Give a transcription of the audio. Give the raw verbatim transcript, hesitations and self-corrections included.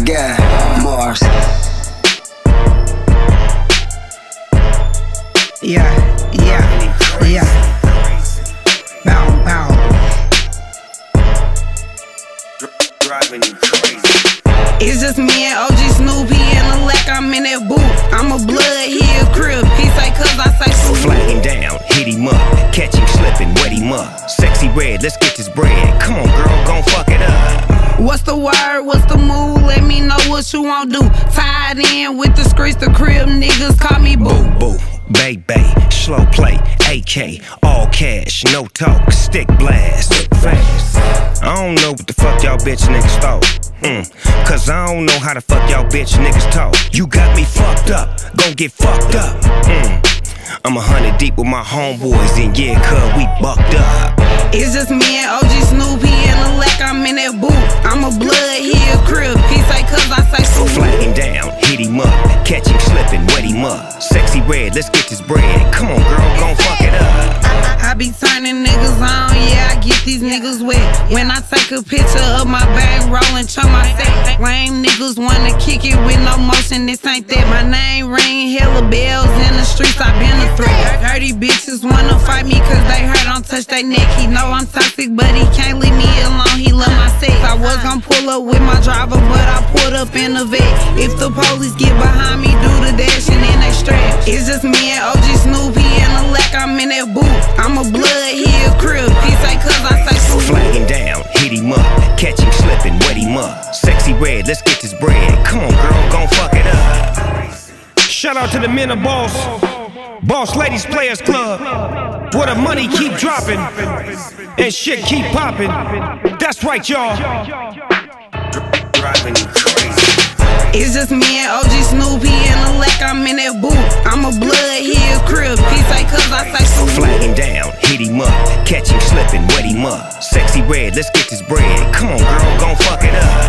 God, Mars. Yeah, yeah, yeah. Bow, bow. Driving you crazy. It's just me and O G Snoopy and the lack, I'm in that boot. I'm a blood, he a crib. He say cuz I say so. Flag him down, hit him up, catch him slipping, wet him up. Sexy red, let's get this bread. Come on, girl, gon' fuck it up. What's the word? What's the move? Let me know what you want do. Tied in with the streets, the crib niggas call me boo. Boo, boo, baby, slow play, A K, all cash, no talk, stick blast, fast. I don't know what the fuck y'all bitch niggas thought. Mm, Cause I don't know how the fuck y'all bitch niggas talk. You got me fucked up, gon' get fucked up. Mm. I'm a hundred deep with my homeboys, and yeah, cuz we bucked up. It's just me and O G Snoopy and the lack, I'm in that boot. I'm a blood, he a crib. He say cuz I say so. Flag him down, hit him up, catch him slipping, wet him up. Sexy red, let's get this bread. Come on, girl, gon' fuck it up. I be turning niggas on, yeah, I get these niggas wet. When I take a picture of my bag rolling, chunk my set. Lame niggas wanna kick it with no motion, this ain't that. My name ring, hella bells in the streets, I been a threat. Dirty bitches wanna fight me cause they heard don't touch they neck. He know I'm toxic, but he can't leave me alone, he love my sex. I was gon' pull up with my driver, but I pulled up in the vet. If the police get behind me, do the dash and then they stretch. It's just me and O G Snoopy and the lack, I'm in that boot. I'm a blood, he a crib. He say cuz I say so. Flag him down, hit him up, catch him slipping, wet him up. Sexy red, let's get this bread. Come on, girl, gon' fuck it up. Shout out to the men of Boss, Boss Ladies Players Club, where the money keep dropping and shit keep popping. That's right, y'all. Driving you crazy. It's just me and O G Snoopy and the lack, I'm in that boot. I'm a blood, he a crib. He say cuz I say so. Flag him down, hit him up, catch him slipping, wet him up. Sexy red, let's get this bread. Come on, girl, gon' fuck it up.